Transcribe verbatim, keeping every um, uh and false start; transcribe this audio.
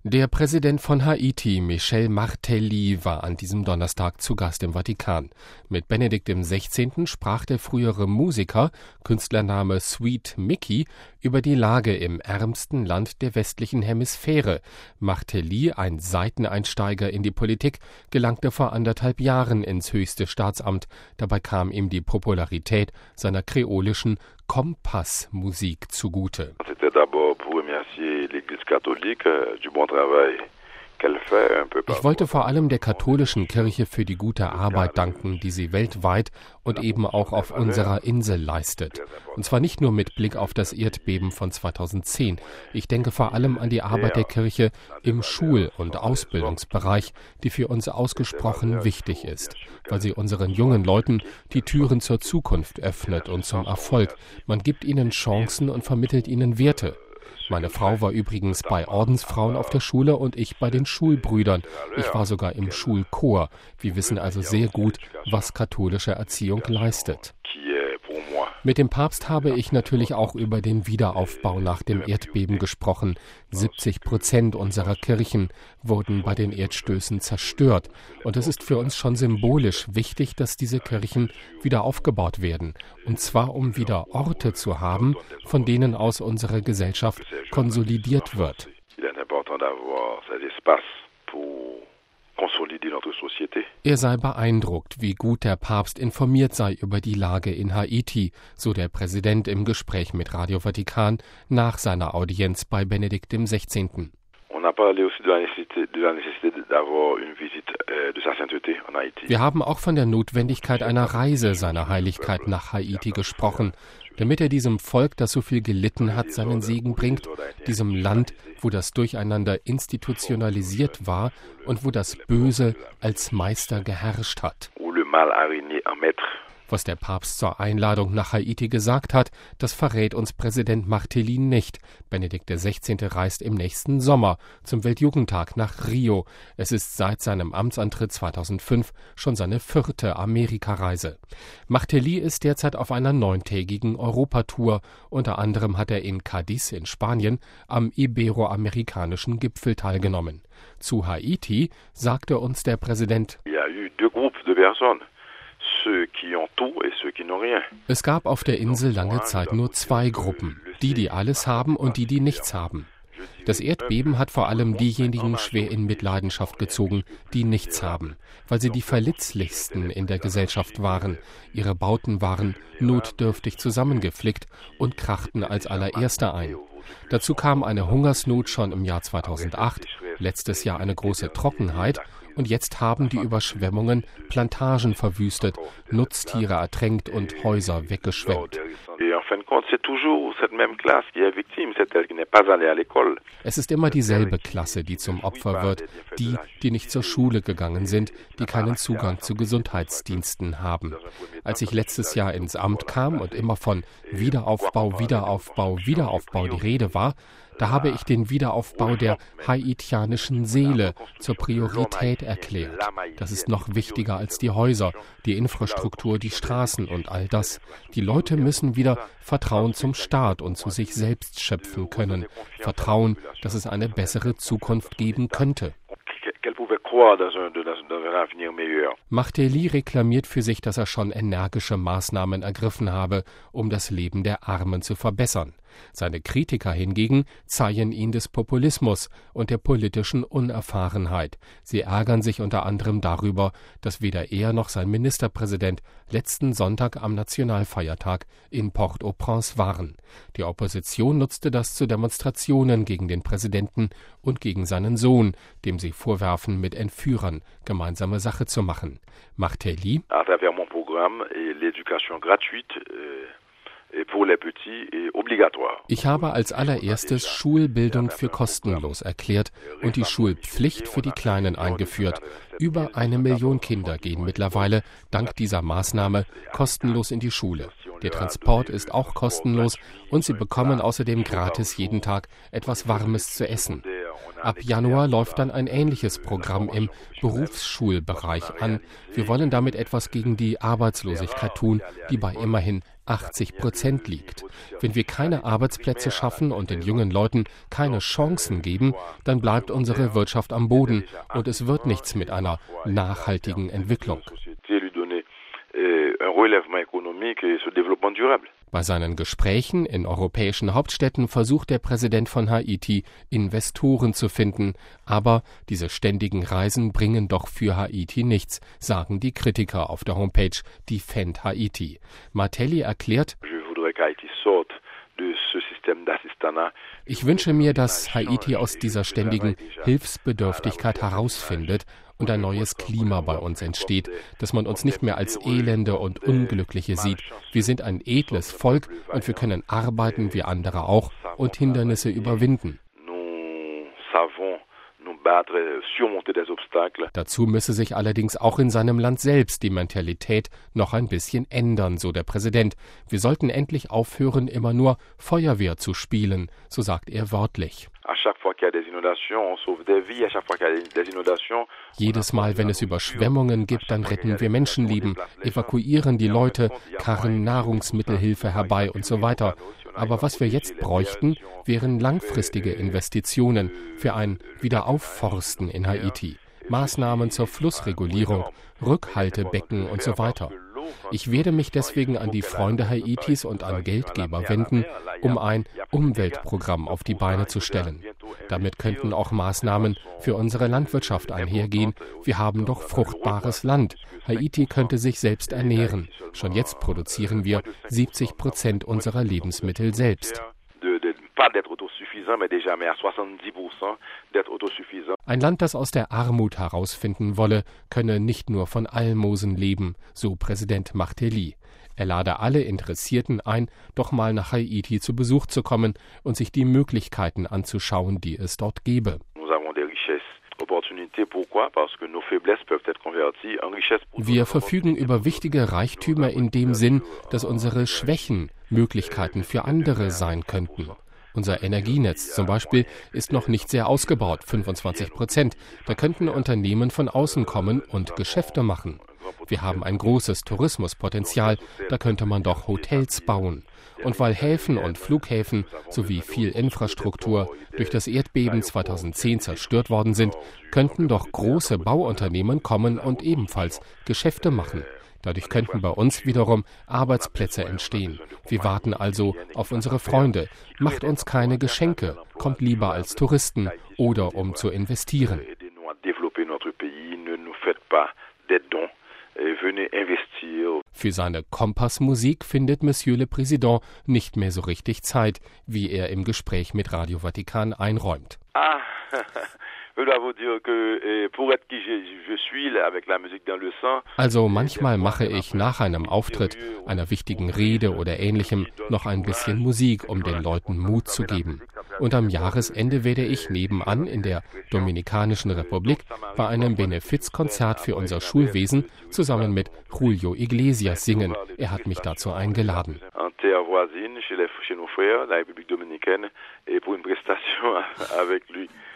Der Präsident von Haiti, Michel Martelly, war an diesem Donnerstag zu Gast im Vatikan. Mit Benedikt dem Sechzehnten sprach der frühere Musiker, Künstlername Sweet Mickey, über die Lage im ärmsten Land der westlichen Hemisphäre. Martelly, ein Seiteneinsteiger in die Politik, gelangte vor anderthalb Jahren ins höchste Staatsamt. Dabei kam ihm die Popularität seiner kreolischen Kompassmusik zugute. Ich wollte vor allem der katholischen Kirche für die gute Arbeit danken, die sie weltweit und eben auch auf unserer Insel leistet. Und zwar nicht nur mit Blick auf das Erdbeben von zweitausendzehn. Ich denke vor allem an die Arbeit der Kirche im Schul- und Ausbildungsbereich, die für uns ausgesprochen wichtig ist, weil sie unseren jungen Leuten die Türen zur Zukunft öffnet und zum Erfolg. Man gibt ihnen Chancen und vermittelt ihnen Werte. Meine Frau war übrigens bei Ordensfrauen auf der Schule und ich bei den Schulbrüdern. Ich war sogar im Schulchor. Wir wissen also sehr gut, was katholische Erziehung leistet. Mit dem Papst habe ich natürlich auch über den Wiederaufbau nach dem Erdbeben gesprochen. siebzig Prozent unserer Kirchen wurden bei den Erdstößen zerstört. Und es ist für uns schon symbolisch wichtig, dass diese Kirchen wieder aufgebaut werden. Und zwar, um wieder Orte zu haben, von denen aus unsere Gesellschaft konsolidiert wird. Er sei beeindruckt, wie gut der Papst informiert sei über die Lage in Haiti, so der Präsident im Gespräch mit Radio Vatikan nach seiner Audienz bei Benedikt dem Sechzehnten. Wir haben auch von der Notwendigkeit einer Reise seiner Heiligkeit nach Haiti gesprochen, damit er diesem Volk, das so viel gelitten hat, seinen Segen bringt, diesem Land, wo das Durcheinander institutionalisiert war und wo das Böse als Meister geherrscht hat. Was der Papst zur Einladung nach Haiti gesagt hat, das verrät uns Präsident Martelly nicht. Benedikt der Sechzehnte reist im nächsten Sommer zum Weltjugendtag nach Rio. Es ist seit seinem Amtsantritt zweitausendfünf schon seine vierte Amerikareise. Martelly ist derzeit auf einer neuntägigen Europatour. Unter anderem hat er in Cádiz in Spanien am iberoamerikanischen Gipfel teilgenommen. Zu Haiti sagte uns der Präsident: Es gab auf der Insel lange Zeit nur zwei Gruppen, die, die alles haben und die, die nichts haben. Das Erdbeben hat vor allem diejenigen schwer in Mitleidenschaft gezogen, die nichts haben, weil sie die verletzlichsten in der Gesellschaft waren. Ihre Bauten waren notdürftig zusammengeflickt und krachten als allererste ein. Dazu kam eine Hungersnot schon im Jahr zweitausendacht, letztes Jahr eine große Trockenheit. Und jetzt haben die Überschwemmungen Plantagen verwüstet, Nutztiere ertränkt und Häuser weggeschwemmt. Es ist immer dieselbe Klasse, die zum Opfer wird, die, die nicht zur Schule gegangen sind, die keinen Zugang zu Gesundheitsdiensten haben. Als ich letztes Jahr ins Amt kam und immer von Wiederaufbau, Wiederaufbau, Wiederaufbau die Rede war, da habe ich den Wiederaufbau der haitianischen Seele zur Priorität erklärt. Das ist noch wichtiger als die Häuser, die Infrastruktur, die Straßen und all das. Die Leute müssen wieder Vertrauen zum Staat und zu sich selbst schöpfen können. Vertrauen, dass es eine bessere Zukunft geben könnte. Martelly reklamiert für sich, dass er schon energische Maßnahmen ergriffen habe, um das Leben der Armen zu verbessern. Seine Kritiker hingegen zeihen ihn des Populismus und der politischen Unerfahrenheit. Sie ärgern sich unter anderem darüber, dass weder er noch sein Ministerpräsident letzten Sonntag am Nationalfeiertag in Port-au-Prince waren. Die Opposition nutzte das zu Demonstrationen gegen den Präsidenten und gegen seinen Sohn, dem sie vorwerfen, mit Entführern gemeinsame Sache zu machen. Martelly: À travers mon programme et l'éducation gratuite, Ich habe als allererstes Schulbildung für kostenlos erklärt und die Schulpflicht für die Kleinen eingeführt. Über eine Million Kinder gehen mittlerweile dank dieser Maßnahme kostenlos in die Schule. Der Transport ist auch kostenlos und sie bekommen außerdem gratis jeden Tag etwas Warmes zu essen. Ab Januar läuft dann ein ähnliches Programm im Berufsschulbereich an. Wir wollen damit etwas gegen die Arbeitslosigkeit tun, die bei immerhin achtzig Prozent liegt. Wenn wir keine Arbeitsplätze schaffen und den jungen Leuten keine Chancen geben, dann bleibt unsere Wirtschaft am Boden und es wird nichts mit einer nachhaltigen Entwicklung. Bei seinen Gesprächen in europäischen Hauptstädten versucht der Präsident von Haiti, Investoren zu finden. Aber diese ständigen Reisen bringen doch für Haiti nichts, sagen die Kritiker auf der Homepage Defend Haiti. Martelly erklärt: Ich wünsche mir, dass Haiti aus dieser ständigen Hilfsbedürftigkeit herausfindet und ein neues Klima bei uns entsteht, dass man uns nicht mehr als Elende und Unglückliche sieht. Wir sind ein edles Volk und wir können arbeiten wie andere auch und Hindernisse überwinden. Dazu müsse sich allerdings auch in seinem Land selbst die Mentalität noch ein bisschen ändern, so der Präsident. Wir sollten endlich aufhören, immer nur Feuerwehr zu spielen, so sagt er wörtlich. Jedes Mal, wenn es Überschwemmungen gibt, dann retten wir Menschenleben, evakuieren die Leute, karren Nahrungsmittelhilfe herbei und so weiter. Aber was wir jetzt bräuchten, wären langfristige Investitionen für ein Wiederaufforsten in Haiti, Maßnahmen zur Flussregulierung, Rückhaltebecken und so weiter. Ich werde mich deswegen an die Freunde Haitis und an Geldgeber wenden, um ein Umweltprogramm auf die Beine zu stellen. Damit könnten auch Maßnahmen für unsere Landwirtschaft einhergehen. Wir haben doch fruchtbares Land. Haiti könnte sich selbst ernähren. Schon jetzt produzieren wir siebzig Prozent unserer Lebensmittel selbst. Ein Land, das aus der Armut herausfinden wolle, könne nicht nur von Almosen leben, so Präsident Martelly. Er lade alle Interessierten ein, doch mal nach Haiti zu Besuch zu kommen und sich die Möglichkeiten anzuschauen, die es dort gebe. Wir verfügen über wichtige Reichtümer in dem Sinn, dass unsere Schwächen Möglichkeiten für andere sein könnten. Unser Energienetz zum Beispiel ist noch nicht sehr ausgebaut, fünfundzwanzig Prozent. Da könnten Unternehmen von außen kommen und Geschäfte machen. Wir haben ein großes Tourismuspotenzial, da könnte man doch Hotels bauen. Und weil Häfen und Flughäfen sowie viel Infrastruktur durch das Erdbeben zweitausendzehn zerstört worden sind, könnten doch große Bauunternehmen kommen und ebenfalls Geschäfte machen. Dadurch könnten bei uns wiederum Arbeitsplätze entstehen. Wir warten also auf unsere Freunde. Macht uns keine Geschenke, kommt lieber als Touristen oder um zu investieren. Für seine Kompassmusik findet Monsieur le Président nicht mehr so richtig Zeit, wie er im Gespräch mit Radio Vatikan einräumt. Ah. Also manchmal mache ich nach einem Auftritt, einer wichtigen Rede oder Ähnlichem noch ein bisschen Musik, um den Leuten Mut zu geben. Und am Jahresende werde ich nebenan in der Dominikanischen Republik bei einem Benefizkonzert für unser Schulwesen zusammen mit Julio Iglesias singen. Er hat mich dazu eingeladen. Chez nos frères, la République dominicaine, et pour une prestation avec lui.